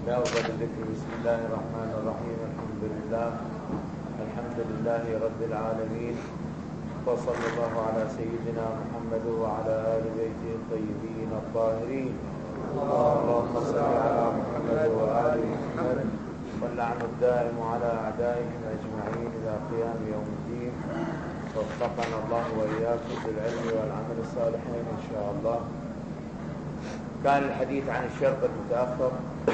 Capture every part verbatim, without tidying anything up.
بأفضل الذكر. بسم الله الرحمن الرحيم. الحمد لله الحمد لله رب العالمين، وصلى الله على سيدنا محمد وعلى آل بيته الطيبين الطاهرين. اللهم صل على محمد وآل محمد، واللعن الدائم على أعدائهم أجمعين إلى قيام يوم الدين. وفقنا الله وإياكم بالعلم والعمل الصالحين إن شاء الله. كان الحديث عن الشرط المتأخر.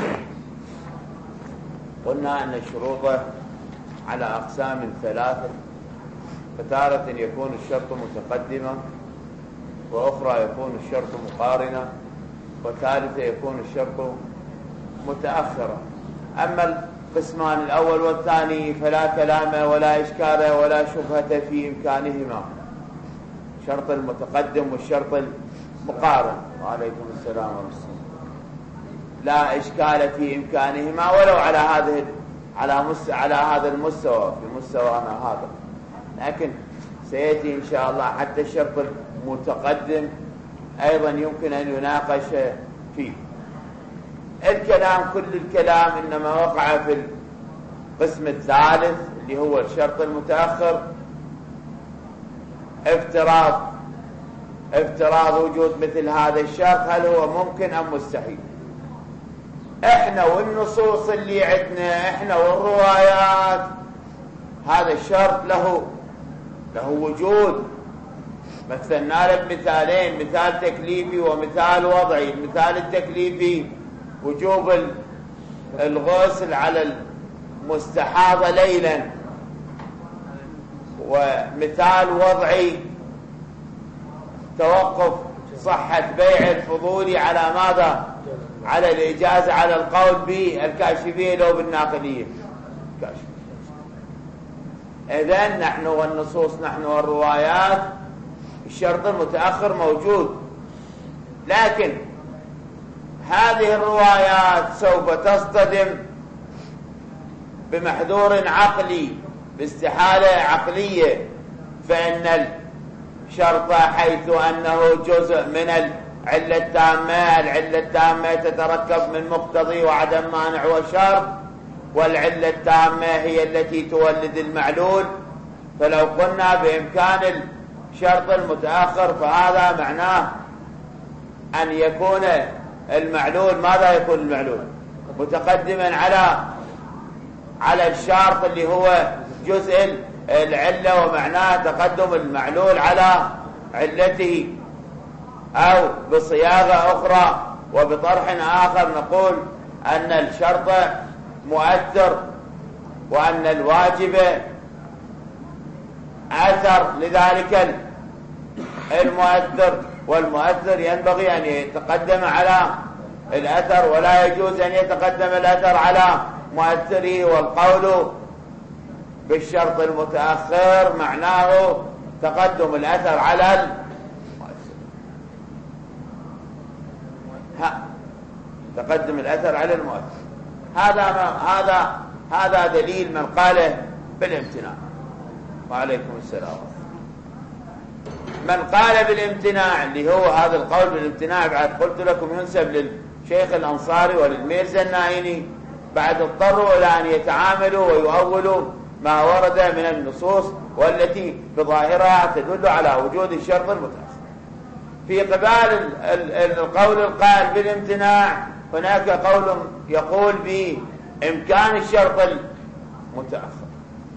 قلنا أن الشروط على أقسام ثلاثة، فتارة يكون الشرط متقدما، وأخرى يكون الشرط مقارنا، وثالثة يكون الشرط متأخرا. أما القسمان الأول والثاني فلا كلام ولا إشكال ولا شبهة في إمكانهما، الشرط المتقدم والشرط المقارن. وعليكم السلام ورحمة الله. لا إشكال في إمكانهما ولو على هذه على مس على هذا المستوى، في مستوانا هذا، لكن سيأتي إن شاء الله حتى الشرط المتقدم أيضا يمكن أن يناقش فيه. الكلام كل الكلام إنما وقع في القسم الثالث اللي هو الشرط المتأخر، افتراض افتراض وجود مثل هذا الشرط، هل هو ممكن أم مستحيل. احنا والنصوص اللي عندنا احنا والروايات هذا الشرط له له وجود. مثلنا له بمثالين، مثال تكليفي ومثال وضعي. المثال التكليفي وجوب الغسل على المستحاضة ليلا، ومثال وضعي توقف صحة بيع الفضولي على ماذا؟ على الإجازة، على القول بالكاشفية لو بالناقلية. إذن نحن والنصوص، نحن والروايات، الشرط المتأخر موجود، لكن هذه الروايات سوف تصطدم بمحذور عقلي، باستحالة عقلية، فإن الشرط حيث أنه جزء من العلة التامة، العلة التامة تتركب من مقتضي وعدم مانع وشرط، والعلة التامة هي التي تولد المعلول. فلو قلنا بإمكان الشرط المتأخر فهذا معناه أن يكون المعلول، ماذا يكون المعلول؟ متقدما على على الشرط اللي هو جزء العلة، ومعناه تقدم المعلول على علته. أو بصياغة أخرى وبطرح آخر نقول أن الشرط مؤثر، وأن الواجب أثر لذلك المؤثر، والمؤثر ينبغي أن يتقدم على الأثر، ولا يجوز أن يتقدم الأثر على مؤثره. والقول بالشرط المتأخر معناه تقدم الأثر على المؤثر. ها تقدم الأثر على المؤثر. هذا هذا هذا دليل من قاله بالامتناع. وعليكم السلام. من قال بالامتناع اللي هو هذا القول بالامتناع، بعد قلت لكم ينسب للشيخ الأنصاري وللميرزا النائني، بعد اضطروا إلى أن يتعاملوا ويؤولوا ما ورد من النصوص والتي بظاهرها تدل على وجود الشرط المتأخر. في قبال القول القائل بالامتناع هناك قول يقول بإمكان الشرط المتأخر،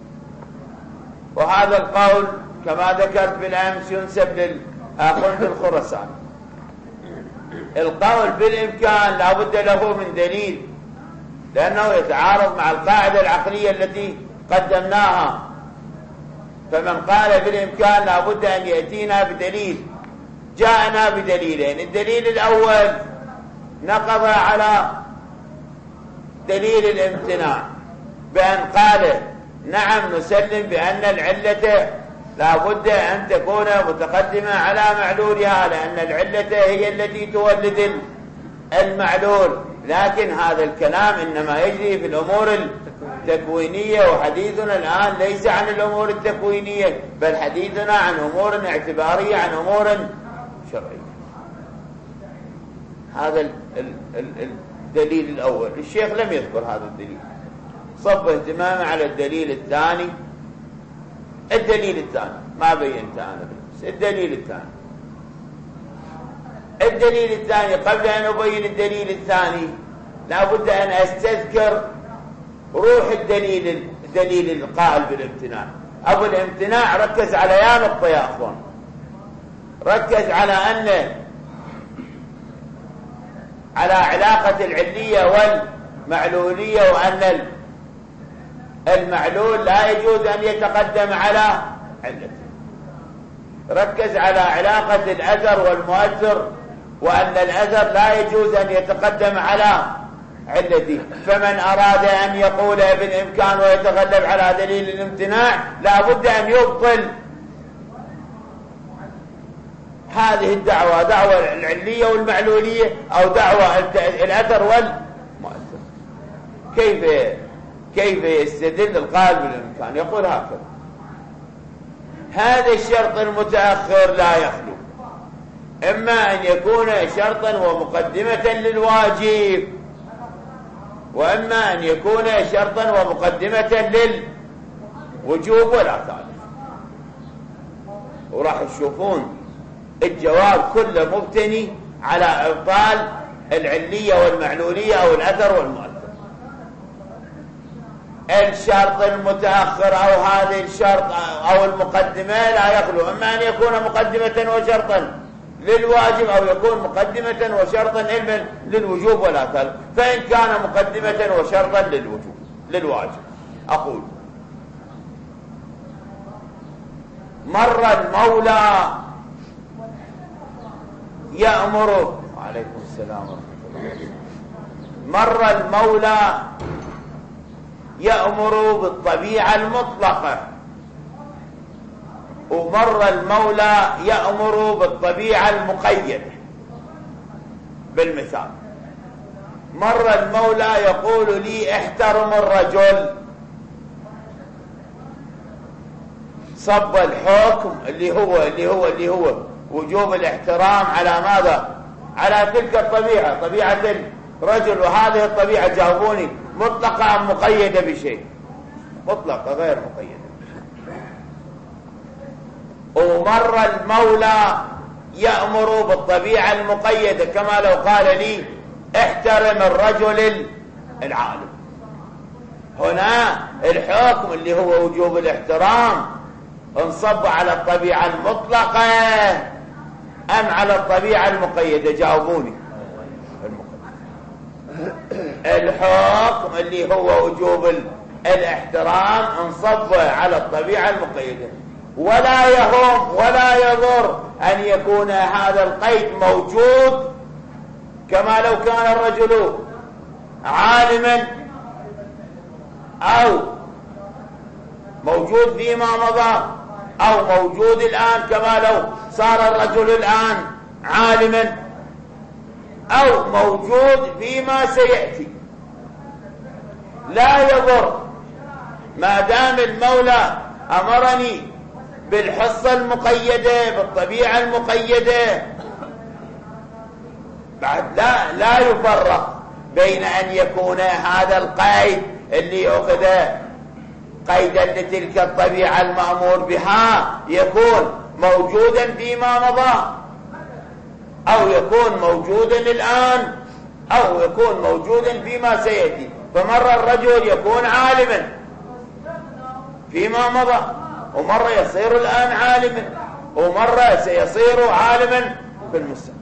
وهذا القول كما ذكرت بالأمس ينسب للآخوند الخرساني. القول بالإمكان لا بد له من دليل، لأنه يتعارض مع القاعدة العقلية التي قدمناها. فمن قال بالإمكان لا بد أن يأتينا بدليل. جاءنا بدليلين. الدليل الأول نقض على دليل الامتناع بأن قال نعم نسلم بأن العلة لا بد أن تكون متقدمة على معلولها، لأن العلة هي التي تولد المعلول. لكن هذا الكلام إنما يجري في الأمور التكوينية، وحديثنا الآن ليس عن الأمور التكوينية، بل حديثنا عن أمور اعتبارية، عن أمور شرعية. هذا ال ال ال ال الدليل الأول. الشيخ لم يذكر هذا الدليل، صب اهتمامه على الدليل الثاني. الدليل الثاني ما بينته أنا بس. الدليل الثاني الدليل الثاني قبل أن أبين الدليل الثاني لابد أن أستذكر روح الدليل الدليل القائل بالامتناع. أبو الامتناع ركز على يا نقطة يا أخوان، ركز على أن على علاقة العلية والمعلولية، وأن المعلول لا يجوز أن يتقدم على علته. ركز على علاقة الأثر والمؤثر، وأن الأثر لا يجوز أن يتقدم على علته. فمن أراد أن يقول بالإمكان ويتغلب على دليل الامتناع لا بد أن يبطل هذه الدعوة، دعوة العلية والمعلولية أو دعوة الأثر والمؤثر. كيف كيف يستدل القائل بالإمكان؟ يقول هكذا: هذا الشرط المتأخر لا يخلو إما أن يكون شرطا ومقدمة للواجب، وإما أن يكون شرطا ومقدمة للوجوب ولا ثالث. وراح تشوفون الجواب كله مبتني على إبطال العلية والمعلولية أو الأثر والمؤثر. الشرط المتأخر أو هذه الشرط أو المقدمة لا يخلو إما أن يكون مقدمة وشرطا للواجب أو يكون مقدمة وشرطا للوجوب ولا ثالث. فإن كان مقدمة وشرطا للوجوب للواجب أقول: مر المولى يأمر. وعليكم السلام ورحمة الله. مر المولى يأمر بالطبيعة المطلقة، ومر المولى يأمر بالطبيعة المقيدة. بالمثال: مر المولى يقول لي احترم الرجل، صب الحكم اللي هو اللي هو اللي هو وجوب الاحترام على ماذا؟ على تلك الطبيعة، طبيعة الرجل. وهذه الطبيعة جاوبوني مطلقة أم مقيدة بشيء؟ مطلقة غير مقيدة. ومر المولى يأمر بالطبيعة المقيدة، كما لو قال لي احترم الرجل العالم. هنا الحكم اللي هو وجوب الاحترام انصب على الطبيعة المطلقة أم على الطبيعة المقيدة؟ جاوبوني. الحكم اللي هو وجوب الاحترام انصب على الطبيعة المقيدة. ولا يهم ولا يضر أن يكون هذا القيد موجود، كما لو كان الرجل عالما أو موجود فيما مضى أو موجود الآن، كما لو صار الرجل الآن عالما أو موجود فيما سيأتي. لا يضر ما دام المولى أمرني بالحصة المقيدة بالطبيعة المقيدة. بعد لا لا يفرق بين أن يكون هذا القيد اللي أخذ قيدا لتلك الطبيعة المأمور بها يكون موجودا فيما مضى، أو يكون موجودا الآن، أو يكون موجودا فيما سيأتي. فمرة الرجل يكون عالما فيما مضى، ومرة يصير الآن عالما، ومرة سيصير عالما في المستقبل.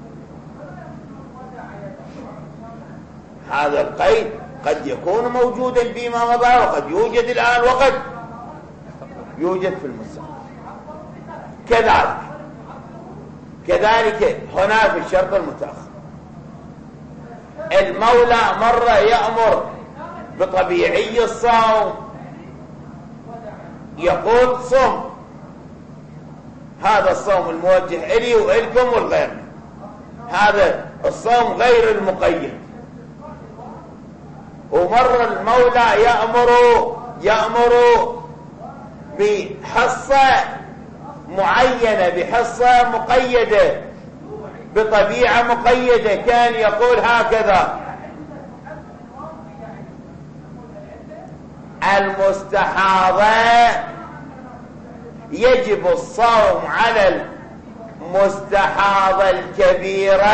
هذا القيد قد يكون موجودا فيما مضى، وقد يوجد الآن، وقد يوجد في المستقبل. كذلك كذلك هنا في الشرط المتأخر المولى مرة يأمر بطبيعي الصوم، يقول صم، هذا الصوم الموجه إلي وإلكم والغيرنا، هذا الصوم غير المقيد. ومر المولى يأمر يأمر بحصة معينة، بحصة مقيدة، بطبيعة مقيدة. كان يقول هكذا: المستحاضة يجب الصوم على المستحاضة الكبيرة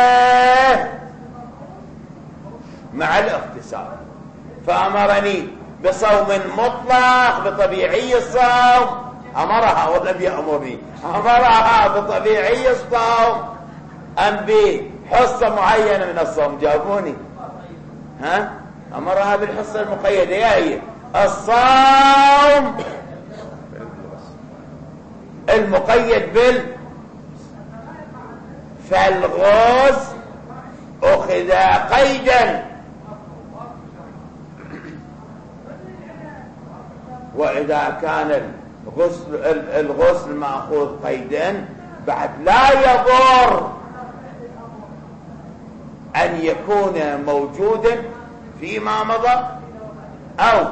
مع الاغتسال، فأمرني بصوم مطلق بطبيعي الصوم، أمرها ولم يأمرني، أمرها بطبيعي الصوم أم بحصة معينة من الصوم؟ جاوبوني. ها؟ أمرها بالحصة المقيدة، يا هي الصوم المقيد بال فالغوص أخذ قيدا، وإذا كان الغسل الغسل مأخوذ قيدا بعد لا يضر أن يكون موجودا فيما مضى، أو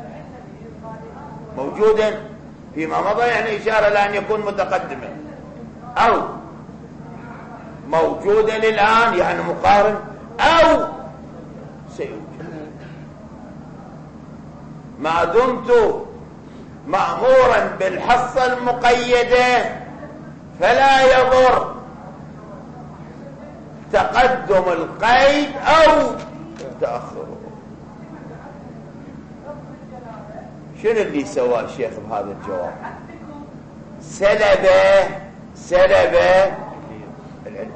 موجودا فيما مضى يعني إشارة لأن يكون متقدما، أو موجودا الآن يعني مقارن، أو سيوجد. ما دمت مأمورا بالحصة المقيدة فلا يضر تقدم القيد أو تأخره. شنو اللي سواه الشيخ بهذا الجواب؟ سلبه سلبه العلية،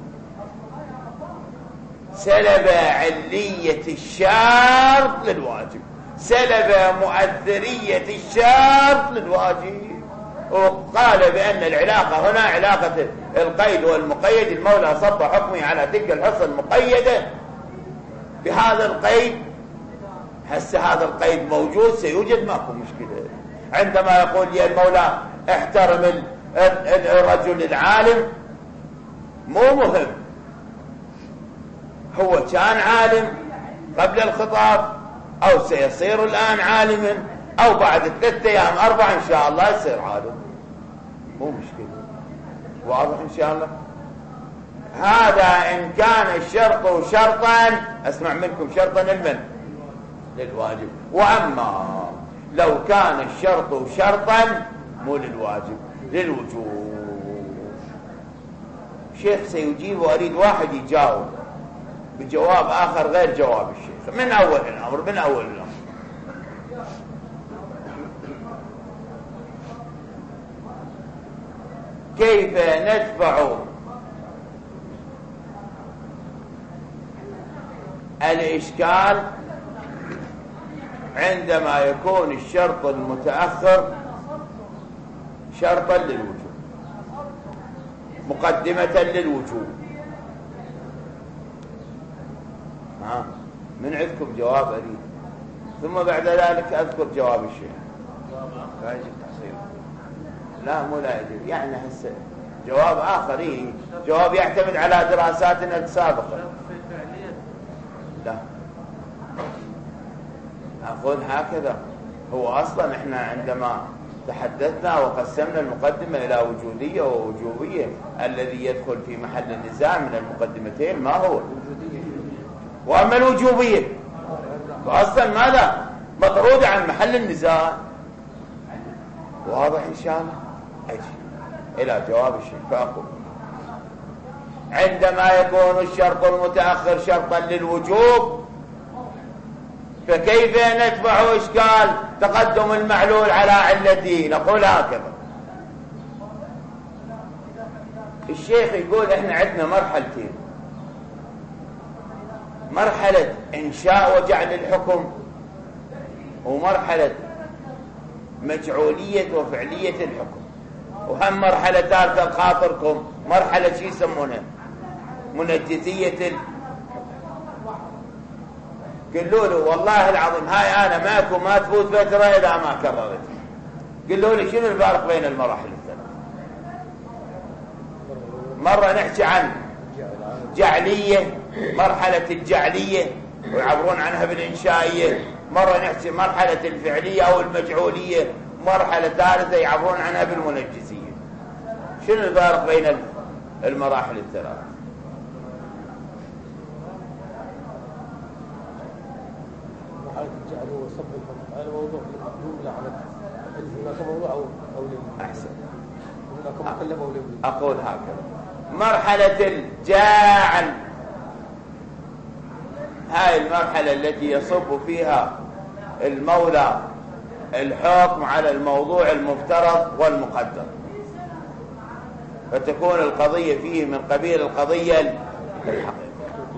سلب علية الشرط للواجب، سلب مؤثرية الشرط للواجب، وقال بأن العلاقة هنا علاقة القيد والمقيد، المولى صب حكمه على تلك الحصة المقيدة بهذا القيد. هسه هذا القيد موجود سيوجد، ماكو مشكلة. عندما يقول لي المولى احترم الرجل العالم، مو مهم هو كان عالم قبل الخطاب أو سيصير الآن عالما، أو بعد ثلاثة أيام أربعة إن شاء الله يصير عالم، مو مشكلة. واضح إن شاء الله؟ هذا إن كان الشرط شرطا، أسمع منكم، شرطا للمن؟ للواجب. وأما لو كان الشرط شرطا مو للواجب، للوجوب. الشيخ سيجيب وأريد واحد يجاوب بجواب آخر غير جواب الشيخ من أول الأمر، من أول الأمر. كيف ندفع الإشكال عندما يكون الشرط المتأخر شرطا للوجوب، مقدمة للوجوب؟ ها، من عندكم جواب أريد، ثم بعد ذلك أذكر جواب الشيخ. لا يجب تحصيله، لا مو لا يجب، يعني هسه جواب آخر، إيه؟ جواب يعتمد على دراساتنا السابقة. لا أقول هكذا، هو أصلا إحنا عندما تحدثنا وقسمنا المقدمة إلى وجودية ووجوبية، الذي يدخل في محل النزاع من المقدمتين ما هو؟ وأما الوجوبية فأصلا ماذا؟ مطرودة عن محل النزاع. واضح إن شاء الله؟ أجي إلى جواب الشيخ فأقول: عندما يكون الشرط المتأخر شرطا للوجوب فكيف ندفع إشكال تقدم المعلول على علته؟ نقول هكذا. الشيخ يقول إحنا عندنا مرحلتين: مرحلة إنشاء وجعل الحكم، ومرحلة مجعولية وفعلية الحكم، وهم مرحلة ثالثة خاطركم، مرحلة شي يسمونها منجزية الحكم. قلوا له والله العظيم هاي أنا ماكو ما تفوت فترة إذا ما كررت. قلوا لي شنو الفارق بين المراحل الثلاث؟ مرة نحكي عن جعلية، مرحلة الجعلية ويعبرون عنها بالإنشائية، مرة نحكي مرحلة الفعلية أو المجعولية، مرحلة ثالثة يعبرون عنها بالمنجزية. شنو الفارق بين المراحل الثلاث؟ مرحلة الجعل وصب الحكم هذا موضوع جملة على هناك موضوع أو أو أحسن. هناك مكلف أو لم أقول هكذا: مرحلة الجعل هاي المرحلة التي يصب فيها المولى الحكم على الموضوع المفترض والمقدر، فتكون القضية فيه من قبيل القضية الحقيقية.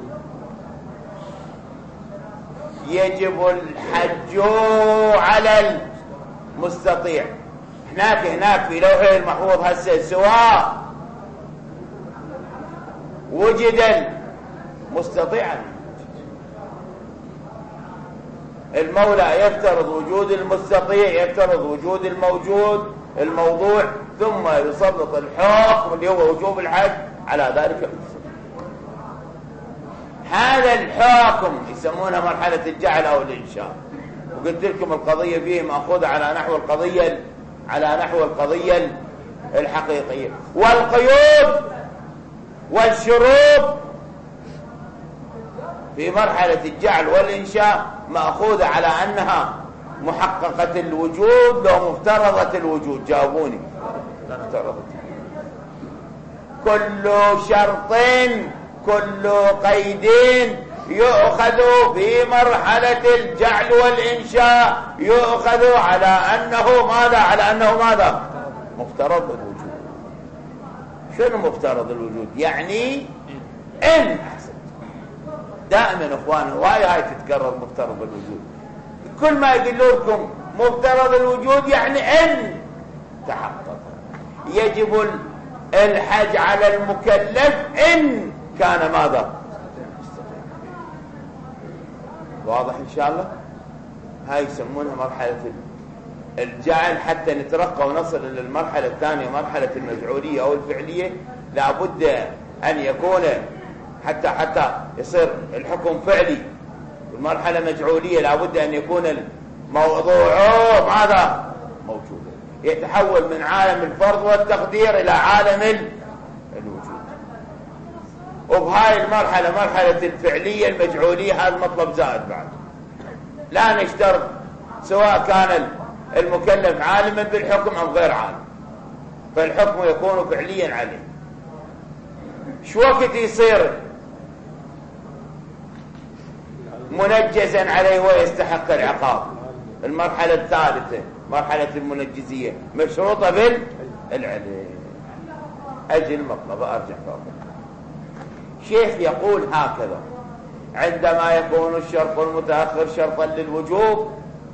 يجب الحج على المستطيع. هناك هناك في لوحه المحفوظ هسه سواء وجد المستطيع، المولى يفترض وجود المستطيع، يفترض وجود الموجود الموضوع، ثم يسلط الحكم اللي هو وجوب الحج على ذلك المستطيع. هذا الحكم يسمونه مرحلة الجعل أو الإنشاء. وقلت لكم القضية فيه مأخوذة على نحو القضية على نحو القضية الحقيقية. والقيود والشروط في مرحلة الجعل والإنشاء مأخوذة على أنها محققة الوجود لو مفترضة الوجود. جاوبوني. مفترضة. كل شرط كل قيد يؤخذ في مرحلة الجعل والإنشاء يؤخذ على أنه ماذا؟ على أنه ماذا؟ مفترض الوجود. شنو مفترض الوجود؟ يعني إن دائما اخواني وهاي هاي تتكرر مفترض الوجود. كل ما يقولوا لكم مفترض الوجود يعني ان تحقق. يجب الحج على المكلف ان كان ماذا؟ واضح ان شاء الله؟ هاي يسمونها مرحلة الجعل. حتى نترقى ونصل الى المرحلة الثانية مرحلة المفعولية او الفعلية، لابد ان يكون حتى حتى يصير الحكم فعلي. المرحلة مجعولية لابد أن يكون الموضوع ماذا؟ موجود. يتحول من عالم الفرض والتقدير إلى عالم الوجود. وبهاي المرحلة مرحلة الفعلية المجعولية هذا مطلب زائد بعد. لا نشترط سواء كان المكلف عالما بالحكم أم غير عالم، فالحكم يكون فعليا عليه. شو وقت يصير منجزا عليه ويستحق العقاب؟ المرحلة الثالثة مرحلة المنجزية مشروطة بالعلم. أجل المطلب أرجع فوق. شيخ يقول هكذا: عندما يكون الشرط المتأخر شرطا للوجوب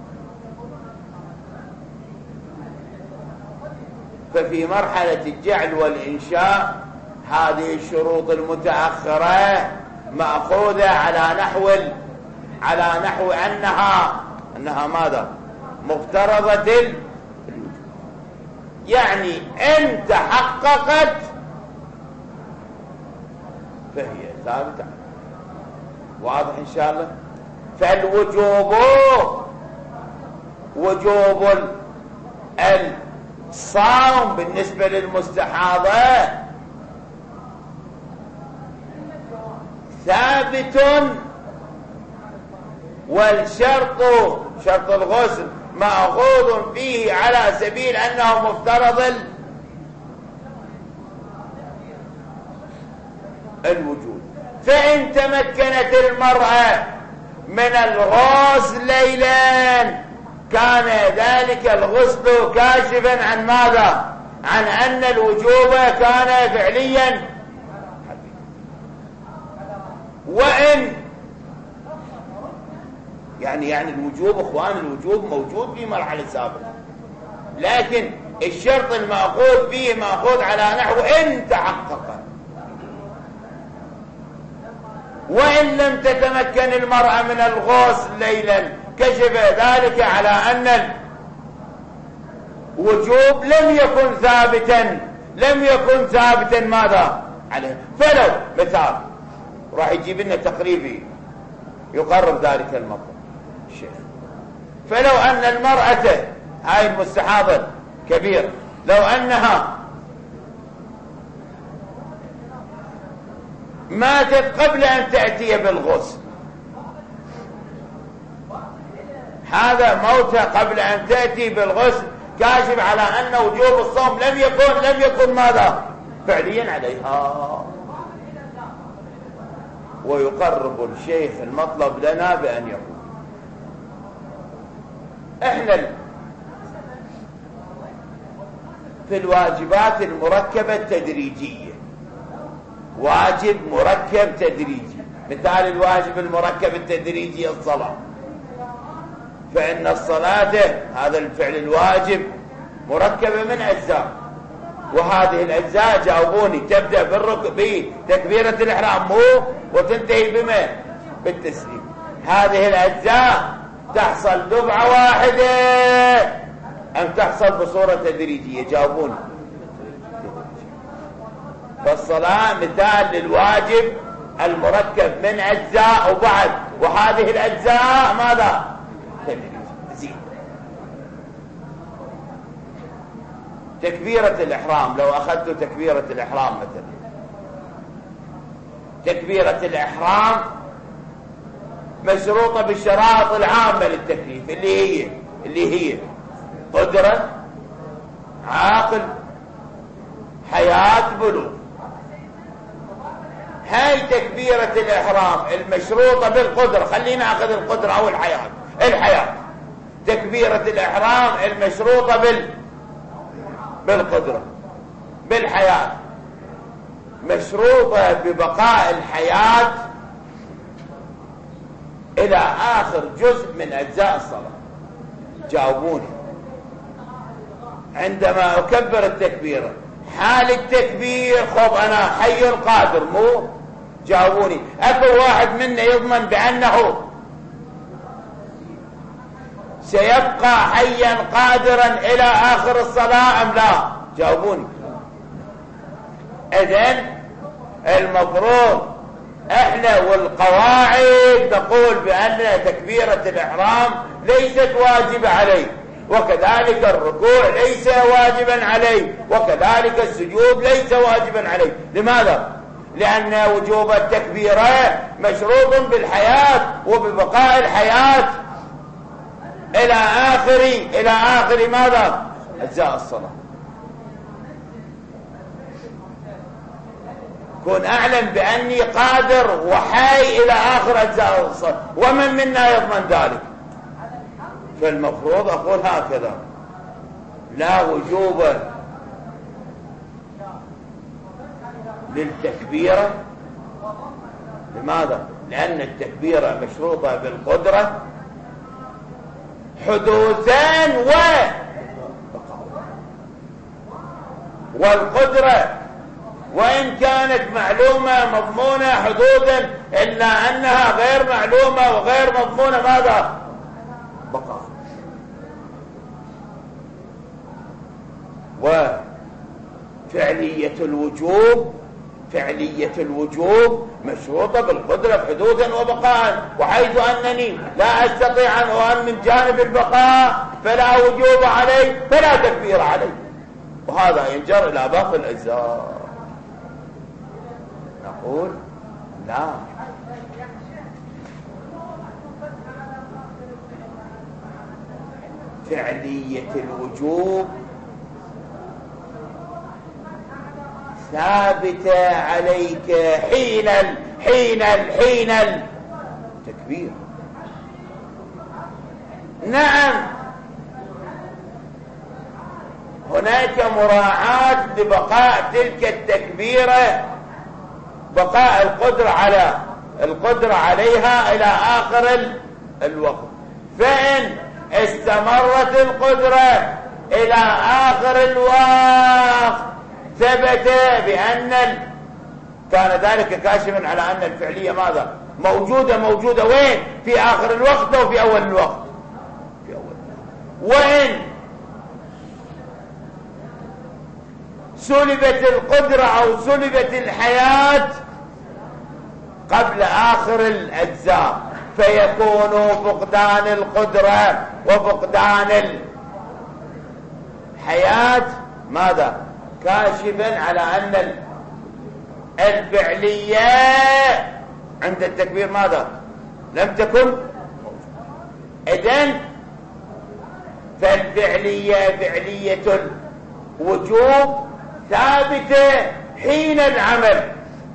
ففي مرحلة الجعل والإنشاء هذه الشروط المتأخرة مأخوذة على نحو على نحو أنها أنها ماذا؟ مفترضة الوجود. يعني إن تحققت فهي ثابتة. واضح إن شاء الله؟ فالوجوب وجوب الصوم بالنسبة للمستحاضة ثابت، والشرط شرط الغسل مأخوذ فيه على سبيل أنه مفترض الوجود. فإن تمكنت المرأة من الغسل ليلا كان ذلك الغسل كاشفا عن ماذا؟ عن أن الوجوب كان فعليا. وإن يعني يعني الوجوب اخوان الوجوب موجود في مرحلة سابقة، لكن الشرط المأخوذ فيه مأخوذ على نحو إن تحقق. وإن لم تتمكن المرأة من الغسل ليلا كشف ذلك على أن الوجوب لم يكن ثابتا لم يكن ثابتا ماذا عليه. فلو مثال راح يجيب لنا تقريبي يقرب ذلك المطلب الشيخ. فلو أن المرأة هاي المستحاضة كبيرة لو أنها ماتت قبل أن تأتي بالغسل هذا موتة قبل أن تأتي بالغسل كاشف على أن وجوب الصوم لم يكن لم يكن ماذا فعليا عليها. ويقرب الشيخ المطلب لنا بأن يقول احنا في الواجبات المركبة التدريجية واجب مركب تدريجي. مثال الواجب المركب التدريجي الصلاة، فإن الصلاة هذا الفعل الواجب مركبة من أجزاء، وهذه الأجزاء جاوبوني تبدأ بتكبيرة الإحرام مو وتنتهي بما بالتسليم. هذه الأجزاء تحصل دفعة واحدة أم تحصل بصورة تدريجية؟ جاوبوني. فالصلاة مثال للواجب المركب من أجزاء وبعد، وهذه الأجزاء ماذا تزيد. تكبيرة الإحرام لو أخذت تكبيرة الإحرام مثلا، تكبيرة الإحرام مشروطة بالشرائط العامة للتكليف اللي هي اللي هي قدرة، عاقل، حياة، بلوغ. هاي تكبيرة الإحرام المشروطة بالقدرة، خلينا نأخذ القدرة أو الحياة. الحياة تكبيرة الإحرام المشروطة بال بالقدرة بالحياة، مشروطة ببقاء الحياة إلى آخر جزء من أجزاء الصلاة. جاوبوني. عندما أكبر التكبيرة حال التكبير خب أنا حي قادر مو؟ جاوبوني. أكو واحد منا يضمن بأنه سيبقى حيا قادرا إلى آخر الصلاة أم لا؟ جاوبوني. إذن المفروض احنا والقواعد نقول بأن تكبيرة الإحرام ليست واجبة عليه، وكذلك الركوع ليس واجبا عليه، وكذلك السجود ليس واجبا عليه. لماذا؟ لأن وجوب التكبيرة مشروط بالحياة وببقاء الحياة إلى آخر إلى آخر ماذا؟ أجزاء الصلاة. كن أعلم بأني قادر وحي إلى آخر أجزاء الصلاة، ومن منا يضمن ذلك؟ فالمفروض أقول هكذا: لا وجوب للتكبيرة. لماذا؟ لأن التكبيرة مشروطة بالقدرة حدوثا و والقدرة وإن كانت معلومة مضمونة حدوثا إلا أنها غير معلومة وغير مضمونة ماذا؟ بقاء. وفعلية الوجوب فعلية الوجوب مشروطة بالقدرة حدوثا وبقاء، وحيث أنني لا أستطيع أن أؤمن جانب البقاء فلا وجوب علي فلا تكبير علي، وهذا ينجر إلى باقي الأجزاء. نقول لا، فعلية الوجوب ثابتة عليك حين ال حين ال حين التكبير. نعم، هناك مراعاة لبقاء تلك التكبيرة، بقاء القدرة على القدرة عليها إلى آخر الوقت. فإن استمرت القدرة إلى آخر الوقت ثبت بأن ال... كان ذلك كاشفا على أن الفعلية ماذا؟ موجودة موجودة وين؟ في آخر الوقت أو في أول الوقت؟ في أول الوقت. وإن سلبت القدرة أو سلبت الحياة قبل آخر الأجزاء فيكون فقدان القدرة وفقدان الحياة ماذا؟ كاشفا على أن الفعلية عند التكبير ماذا؟ لم تكن. إذن فالفعلية فعلية الوجوب ثابتة حين العمل،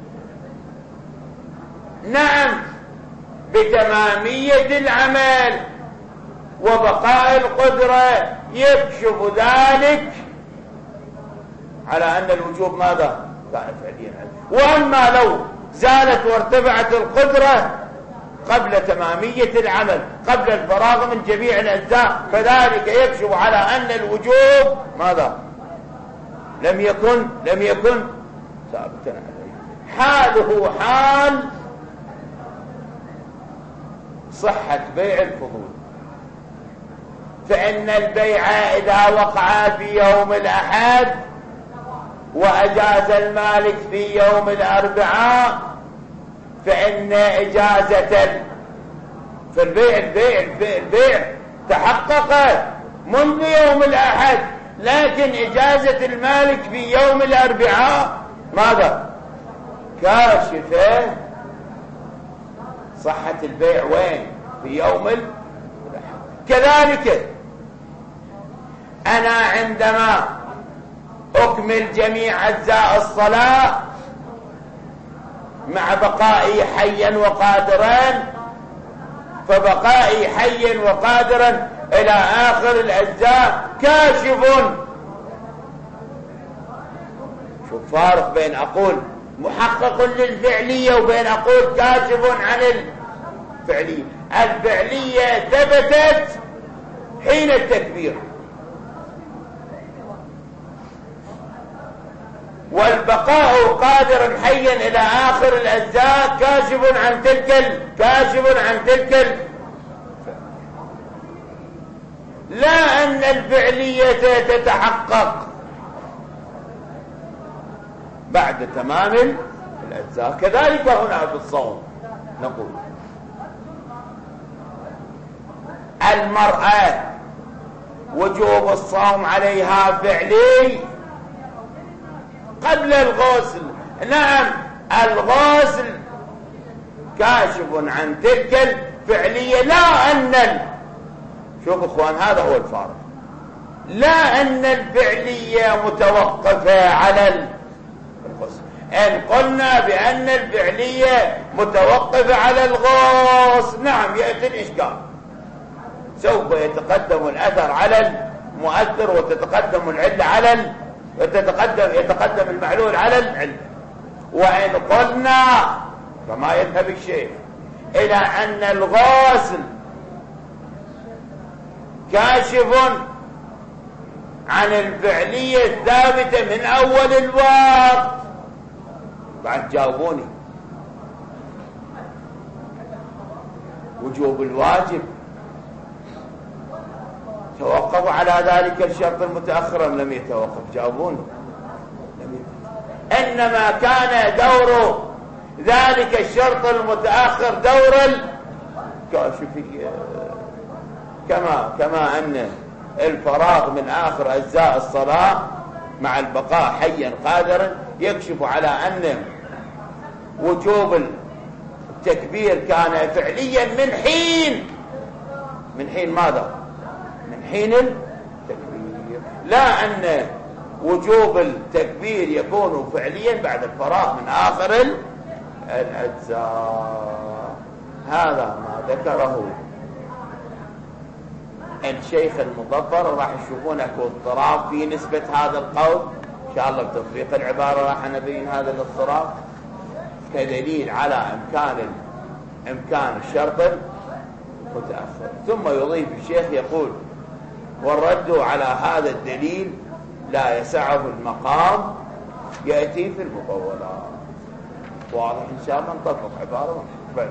نعم بتمامية العمل وبقاء القدرة يكشف ذلك على أن الوجوب ماذا؟ كان فعليا. وأما لو زالت وارتفعت القدرة قبل تمامية العمل، قبل الفراغ من جميع الأجزاء، فذلك يكشف على أن الوجوب ماذا؟ لم يكن لم يكن ثابتا عليه. حاله حال صحة بيع الفضول، فإن البيع إذا وقع في يوم الأحد وأجاز المالك في يوم الأربعاء فإن إجازة في البيع البيع البيع, البيع تحقق منذ يوم الأحد، لكن إجازة المالك في يوم الأربعاء ماذا؟ كاشفة صحة البيع وين؟ في يوم الأحد. كذلك أنا عندما أكمل جميع أجزاء الصلاة مع بقائي حيا وقادرا، فبقائي حيا وقادرا إلى آخر الأجزاء كاشف. شوف فارق بين أقول محقق للفعلية وبين أقول كاشف عن الفعلية. الفعلية ثبتت حين التكبير، والبقاء قادرا حيا إلى آخر الأجزاء كاشف عن تلك كاشف عن تلك لا أن الفعلية تتحقق بعد تمام الأجزاء. كذلك هنا في الصوم نقول المرأة وجوب الصوم عليها فعلي قبل الغسل، نعم الغسل كاشف عن تلك الفعلية، لا أن شوف اخوان هذا هو الفارق، لا أن الفعلية متوقفة على الغسل. إن قلنا بأن الفعلية متوقفة على الغسل نعم يأتي الإشكال، سوف يتقدم الأثر على المؤثر وتتقدم العلة على ال... وتتقدم يتقدم المعلول على العلة. وإن قلنا كما يذهب الشيخ إلى أن الغسل كاشف عن الفعلية الثابتة من أول الوقت، بعد جاوبوني وجوب الواجب توقفوا على ذلك الشرط المتأخر أم لم يتوقف؟ جاوبوني. لم يتوقف. إنما كان دور ذلك الشرط المتأخر دور الكاشفية، كما كما أن الفراغ من آخر أجزاء الصلاة مع البقاء حيا قادرا يكشف على أن وجوب التكبير كان فعليا من حين من حين ماذا؟ من حين التكبير، لا أن وجوب التكبير يكون فعليا بعد الفراغ من آخر الأجزاء. هذا ما ذكره الشيخ المظفر. راح يشوفون اكو اضطراب في نسبة هذا القول ان شاء الله بتطبيق العبارة راح نبين هذا الاضطراب كدليل على امكان امكان الشرط المتأخر. ثم يضيف الشيخ يقول والرد على هذا الدليل لا يسعه المقام يأتي في المطولات. واضح ان شاء الله نطبق عبارة بل.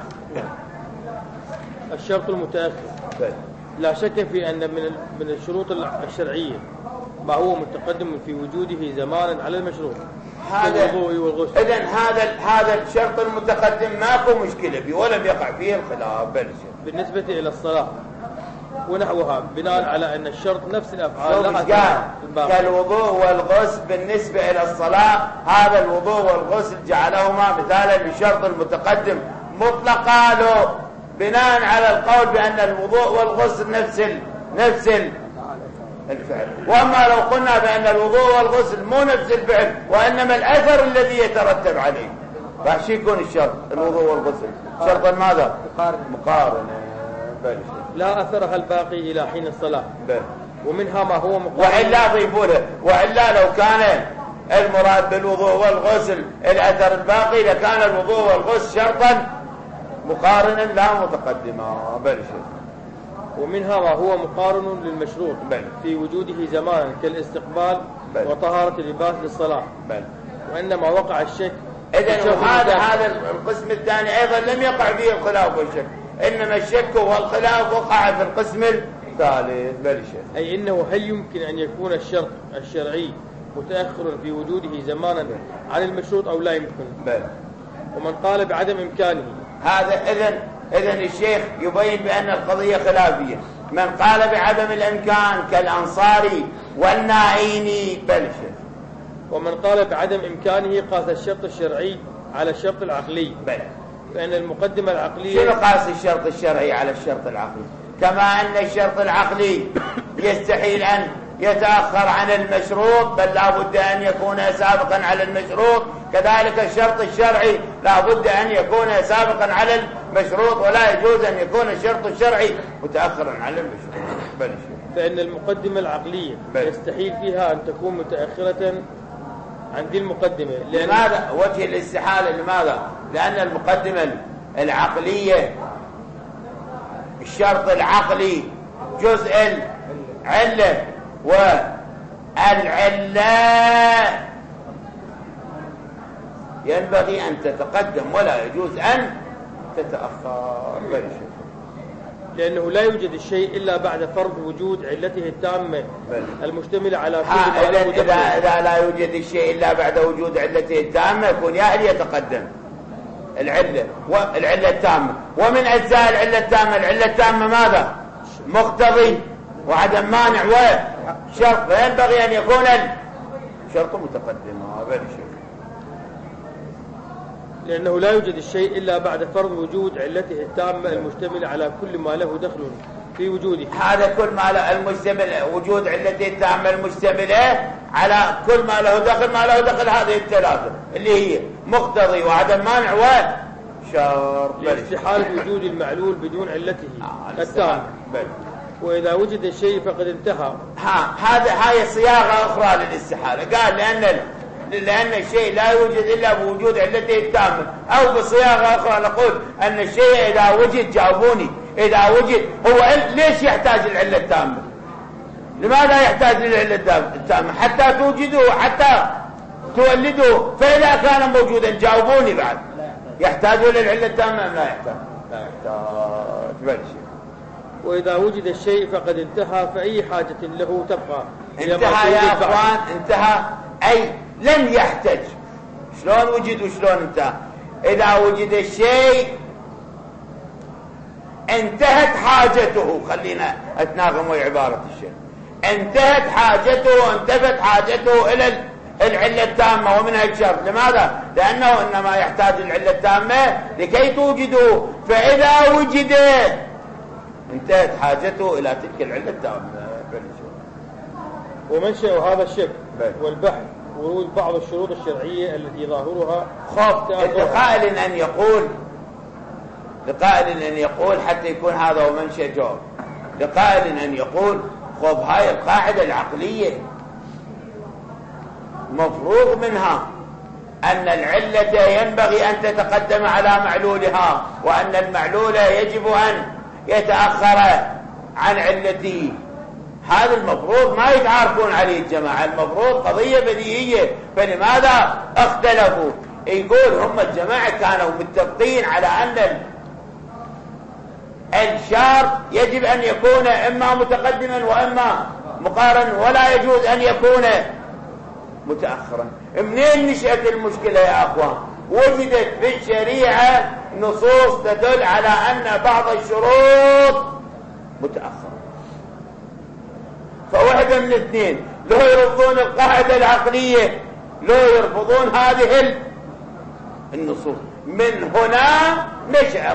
الشرط المتأخر بل. لا شك في أن من من الشروط الشرعية ما هو متقدم في وجوده زمانا على المشروط هذا الوضوء والغسل. إذن هذا هذا الشرط المتقدم ماكو مشكلة فيه ولم يقع فيه الخلاف. بل بالنسبة إلى الصلاة ونحوها بناء على أن الشرط نفس الأفعال لها كالوضوء والغسل. بالنسبة إلى الصلاة هذا الوضوء والغسل جعلهما مثالا للشرط المتقدم مطلقا له بناء على القول بأن الوضوء والغسل نفس ال... نفس الفعل. وأما لو قلنا بأن الوضوء والغسل مو نفس الفعل وإنما الأثر الذي يترتب عليه، فشي يكون الشرط الوضوء والغسل شرطا ماذا؟ مقارنة. مقارنة. بل لا أثرها الباقي إلى حين الصلاة. بل. ومنها ما هو مقارنة. وإلا ضيفوا له، وإلا لو كان المراد بالوضوء والغسل الأثر الباقي لكان الوضوء والغسل شرطا مقارنا لا متقدما. بل ومنها ما هو مقارن للمشروط بل. في وجوده زمانا كالاستقبال بل. وطهارة اللباس للصلاة. بل. وإنما وقع الشك. إذن وهذا هذا القسم الثاني أيضا لم يقع فيه الخلاف والشك، إنما الشك والخلاف وقع في القسم الثالث. بل شيء. أي إنه هل يمكن أن يكون الشرط الشرعي متأخر في وجوده زمانا بل. عن المشروط أو لا يمكن؟ بل. ومن قال بعدم إمكانه هذا إذن إذن الشيخ يبين بأن القضية خلافية. من قال بعدم الإمكان كالأنصاري والنائيني. بل شيخ. ومن قال بعدم إمكانه قاس الشرط الشرعي على الشرط العقلي. بل. فإن المقدمة العقلية. شنو قاس الشرط الشرعي على الشرط العقلي؟ كما أن الشرط العقلي يستحيل أن يتأخر عن المشروط بل لا بد أن يكون سابقا على المشروط، كذلك الشرط الشرعي لا بد أن يكون سابقا على المشروط ولا يجوز أن يكون الشرط الشرعي متأخرا على المشروط. بل. فإن المقدمة العقلية بل. يستحيل فيها أن تكون متأخرة عن ذي المقدمة. لماذا وجه الاستحالة؟ لماذا؟ لأن المقدمة العقلية الشرط العقلي جزء العلة، والعلة ينبغي أن تتقدم ولا يجوز أن تتأخر. بل. لأنه لا يوجد الشيء إلا بعد فرض وجود علته التامة المشتملة على كل ما له دخل. إذا, إذا لا يوجد الشيء إلا بعد وجود علته التامة يكون يأهل يتقدم العلة والعلة التامة. ومن أجزاء العلة التامة العلة التامة ماذا؟ مقتضي وعدم مانع وشرط، فينبغي أن يكون الشرط متقدما. بل شيء. لأنه لا يوجد الشيء إلا بعد فرض وجود علته التامة المشتملة على كل ما له دخل في وجوده. هذا كل ما له المشتمل وجود علته التامة المشتملة على كل ما له دخل، ما له دخل هذه الثلاثة اللي هي مقتضي وعدم مانع وشرط. لاستحالة وجود المعلول بدون علته آه التامة. وإذا وجد الشيء فقد انتهى. ها هذا هاي صياغة أخرى للاستحالة. قال لأن لأن الشيء لا يوجد إلا بوجود علته التامة، أو بصياغة أخرى نقول أن الشيء إذا وجد، جاوبوني، إذا وجد هو ليش يحتاج العلة التامة؟ لماذا يحتاج للعلة التامة؟ حتى توجده، حتى تولده. فإذا كان موجودا جاوبوني بعد، يحتاج للعلة التامة أم لا يحتاج؟ لا يحتاج. بل شيء. وإذا وجد الشيء فقد انتهى، فأي حاجة له تبقى. انتهى يا أخوان، انتهى أي لم يحتج. شلون وجد وشلون انتهى؟ إذا وجد الشيء انتهت حاجته، خلينا أتناغم ويا عبارة الشيء، انتهت حاجته وانتفت حاجته إلى العلة التامة ومنها الشرط. لماذا؟ لأنه إنما يحتاج العلة التامة لكي توجده، فإذا وجد انتهت حاجته إلى تلك العلة التامة. ومنشأ هذا الشك والبحث ورود بعض الشروط الشرعية التي ظاهرها خاف لقائل أن يقول لقائل أن يقول حتى يكون هذا هو منشأ جواب. لقائل أن يقول خب هاي القاعدة العقلية مفروغ منها أن العلة ينبغي أن تتقدم على معلولها، وأن المعلول يجب أن يتأخر عن علته. هذا المفروض ما يتعارفون عليه الجماعة، المفروض قضية بديهية. فلماذا اختلفوا؟ يقول هم الجماعة كانوا متفقين على أن الشرط يجب أن يكون إما متقدما وإما مقارنا، ولا يجوز أن يكون متأخرا. منين نشأت المشكلة يا أخوان؟ وجدت في الشريعة نصوص تدل على أن بعض الشروط متأخرة، فواحدة من الاثنين، لو يرفضون القاعدة العقلية لو يرفضون هذه النصوص. من هنا نشأ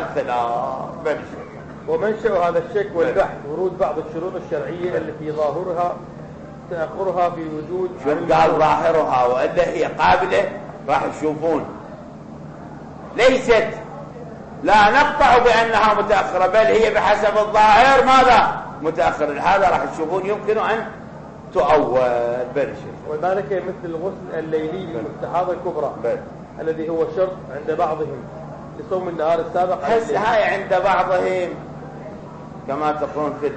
الخلاف. ومنشأ هذا الشك والبحث ورود بعض الشروط الشرعية التي ظاهرها تأخرها في وجود. شو قال ظاهرها وإلا هي قابلة؟ راح تشوفون ليست، لا نقطع بأنها متأخرة، بل هي بحسب الظاهر ماذا؟ متأخر. هذا راح تشوفون يمكن أن تؤول. بل وذلك مثل الغسل الليلي للمستحاضة الكبرى بل. الذي هو شرط عند بعضهم لصوم النهار السابق. هسه هاي عند بعضهم كما تقول في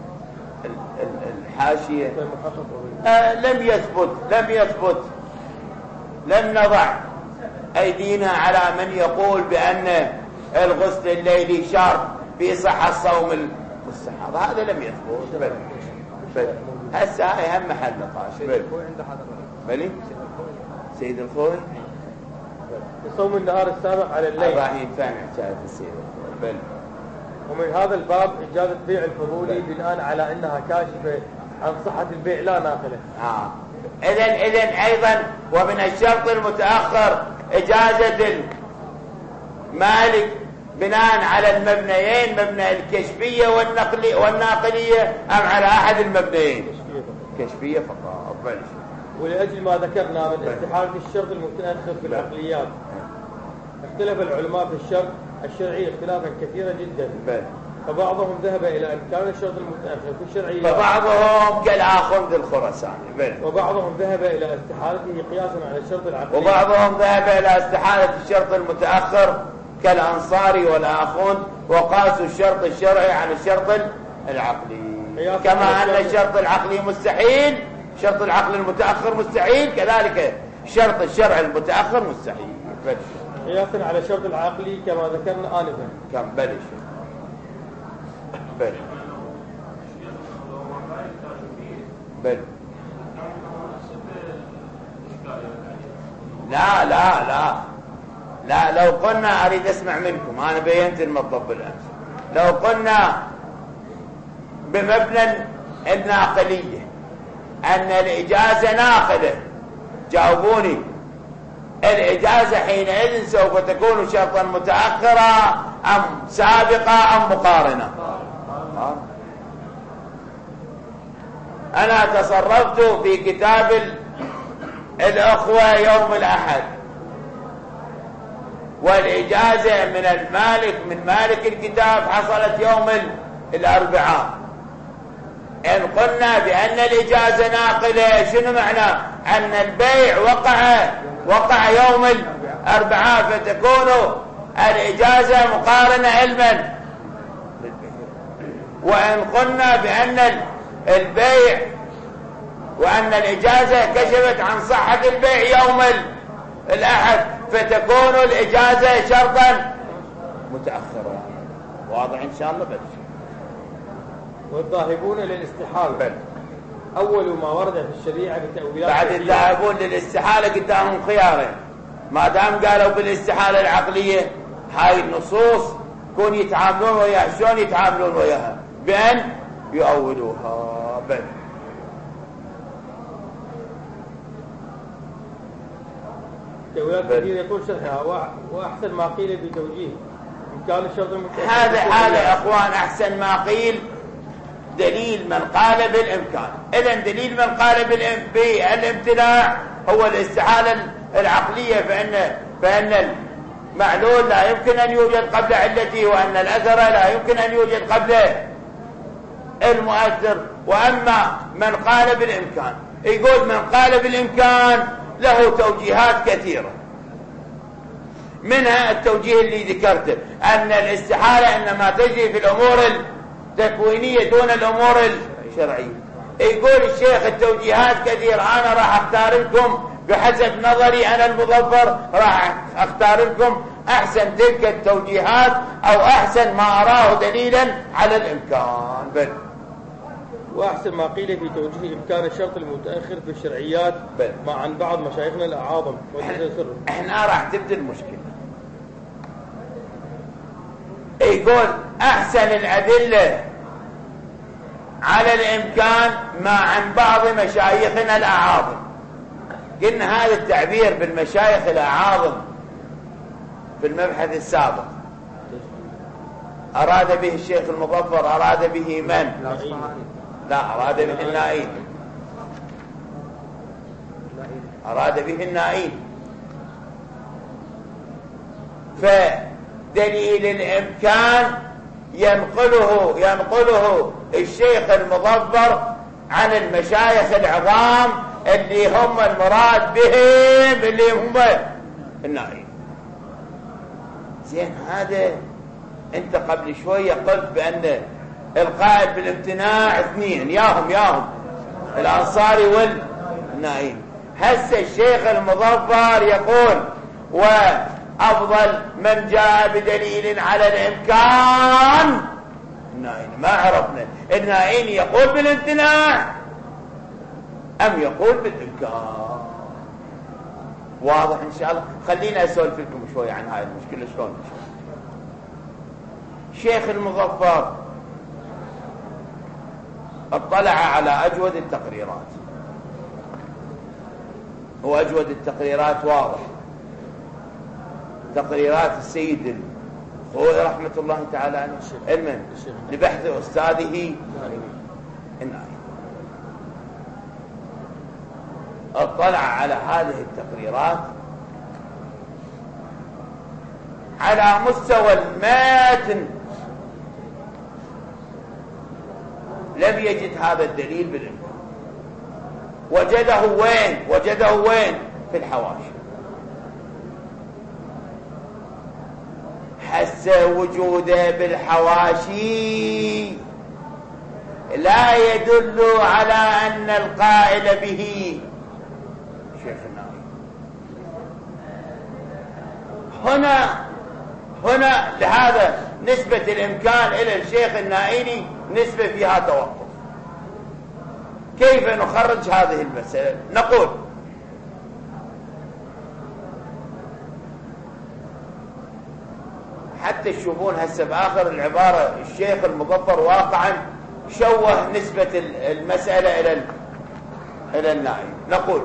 الحاشية آه لم يثبت لم يثبت لم نضع أيدينا على من يقول بأن الغسل الليلي شرط في صحة صوم المستحاضة، هذا لم يثبت. بل بل هسه هاي هم محل نقاش. بل بلي سيد الخوي صوم النهار السابق على الليل راح ينفع حكاية السيد الخوي. بل ومن هذا الباب إجازة بيع الفضولي بناء على أنها كاشفة عن صحة البيع لا ناقلة. آه. إذن إذن أيضا ومن الشرط المتأخر إجازة المالك بناء على المبنيين، مبنى الكشفية والنقلية والناقلية أم على أحد المبنيين؟ كشفية فقط. بل ولأجل ما ذكرنا من استحالة الشرط المتأخر في العقليات اختلف العلماء في الشرط الشرعي اختلافا كثيرا جدا. بل فبعضهم ذهب إلى أن كان الشرط المتأخر في الشرعيات، فبعضهم كالآخذ الخرساني. بل وبعضهم ذهب إلى استحالته قياسا على الشرط العقلي، وبعضهم ذهب إلى استحالة الشرط المتأخر كالأنصاري والآخذ، وقاسوا الشرط الشرعي عن الشرط العقلي. كما أن الشرط العقلي مستحيل، شرط العقل المتأخر مستحيل، كذلك شرط الشرع المتأخر مستحيل. بل قياسا على الشرط العقلي كما ذكرنا آنفا. كم بل بل بل لا لا لا لا لو قلنا أريد أسمع منكم، أنا بينت المطلب بالأمس، لو قلنا بمبنى الناقلية أن الإجازة ناقلة، جاوبوني، الإجازة حينئذ سوف تكون شرطا متأخرة أم سابقة أم مقارنة؟ أنا تصرفت في كتاب الأخوة يوم الأحد، والإجازة من المالك من مالك الكتاب حصلت يوم الأربعاء. إن قلنا بأن الإجازة ناقلة شنو معنى؟ أن البيع وقع وقع يوم الأربعاء، فتكون الإجازة مقارنة علما. وإن قلنا بأن البيع وأن الإجازة كشفت عن صحة البيع يوم الأحد، فتكون الإجازة شرطا متأخرة. واضح إن شاء الله؟ بل والذاهبون للاستحالة بل أول ما ورد في الشريعة بتأويلات بعد الذاهبون للاستحالة قدامهم خيارين، ما دام قالوا بالاستحالة العقلية هاي النصوص كون يتعاملون وياها، شلون يتعاملون وياها؟ بأن يؤولوها. بل تأويلات كثيرة يقول شرحها، وأحسن ما قيل بتوجيه إمكان الشرط المتأخر. هذا هذا يا أخوان أحسن ما قيل دليل من قال بالإمكان. إذن دليل من قال بالامتناع هو الاستحالة العقلية، فإن فإن المعلول لا يمكن أن يوجد قبل علته، وأن الأثر لا يمكن أن يوجد قبل المؤثر. وأما من قال بالإمكان، يقول من قال بالإمكان له توجيهات كثيرة، منها التوجيه اللي ذكرته أن الاستحالة إنما تجري في الأمور التكوينية دون الأمور الشرعية. يقول الشيخ التوجيهات كثيرة، أنا راح أختار لكم بحسب نظري أنا المظفر، راح أختار لكم أحسن تلك التوجيهات أو أحسن ما أراه دليلا على الإمكان. بل وأحسن ما قيل في توجيه إمكان الشرط المتأخر في الشرعيات بل مع عن بعض مشايخنا الأعاظم. إحنا راح تبدأ المشكلة. يقول أحسن الأدلة على الإمكان ما عن بعض مشايخنا الأعاظم. قلنا هذا التعبير بالمشايخ الأعاظم في المبحث السابق أراد به الشيخ المظفر، أراد به من؟ لا، أراد به النائي. أراد به النائين. فدليل الإمكان ينقله ينقله الشيخ المظفر عن المشايخ العظام اللي هم المراد بهم اللي هم النائين. زين، هذا انت قبل شوية قلت بأن القائل بالامتناع اثنين، ياهم ياهم الأنصاري والنائين. هسه الشيخ المظفر يقول وأفضل من جاء بدليل على الإمكان النائين. ما عرفنا النائين يقول بالامتناع أم يقول بالإمكان؟ واضح إن شاء الله. خلينا أسولف لكم شوي عن هاي المشكلة شلون. شيخ المظفر اطلع على أجود التقريرات، وأجود التقريرات واضح تقريرات السيد الخوئي رحمة الله تعالى عنه علما لبحث أستاذه النائي. اطلع على هذه التقريرات على مستوى المتن، لم يجد هذا الدليل بالإمكان. وجده وين؟ وجده وين؟ في الحواشي. حس وجوده بالحواشي لا يدل على أن القائل به شيخ النائي. هنا هنا لهذا نسبة الإمكان إلى الشيخ النائيني نسبة فيها توقف. كيف نخرج هذه المسألة؟ نقول حتى تشوفون هسه بآخر العبارة الشيخ المظفر واقعا شوه نسبة المسألة إلى إلى النائي. نقول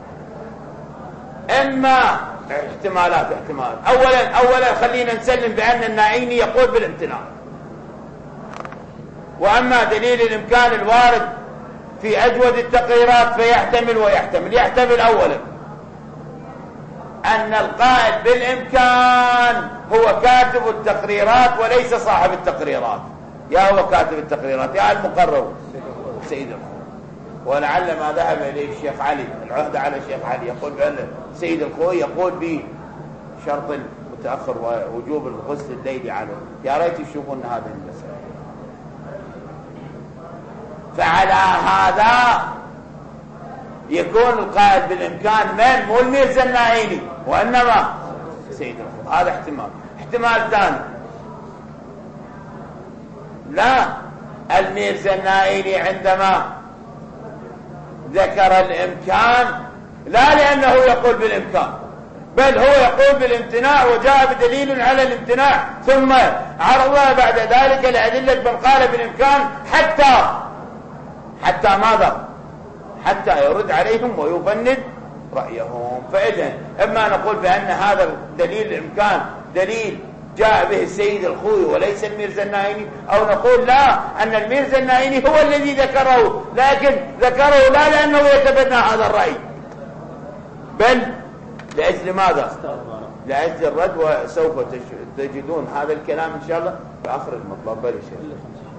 إما احتمالات احتمال أولا أولا خلينا نسلم بأن النائيني يقول بالامتناع، وأما دليل الإمكان الوارد في أجود التقريرات فيحتمل ويحتمل. يحتمل أولا أن القائل بالإمكان هو كاتب التقريرات وليس صاحب التقريرات. يا هو كاتب التقريرات يا المقرر سيد الخوئي. ولعل ما ذهب إليه الشيخ علي، العهد على الشيخ علي، يقول بأن سيد الخوئي يقول بشرط المتأخر ووجوب الغسل الليلي عنه. يا ريت يشوفون هذه المسألة. فعلى هذا يكون القائل بالإمكان من مو الميرزا النائيني وإنما سيد الخوئي. هذا احتمال. احتمال ثاني، لا، الميرزا النائيني عندما ذكر الإمكان لا لأنه يقول بالإمكان، بل هو يقول بالامتناع وجاء بدليل على الامتناع، ثم عرضها بعد ذلك لأدلة من قال بالإمكان حتى حتى ماذا؟ حتى يرد عليهم ويفند رأيهم. فإذا إما نقول بأن هذا دليل الإمكان دليل جاء به السيد الخوئي وليس الميرزا النائيني، أو نقول لا، أن الميرزا النائيني هو الذي ذكره، لكن ذكره لا لأنه يتبنى هذا الرأي، بل لأجل ماذا؟ لأجل الرد. وسوف تجدون هذا الكلام إن شاء الله في آخر المطلب. بل شيء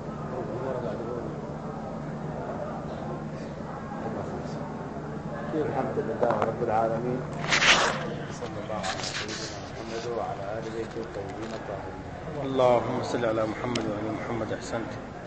الحمد لله رب العالمين، صلى الله على سيدنا محمد وعلى آله بيته الطيبين الطاهرين. اللهم صل على محمد وعلى محمد. أحسنت.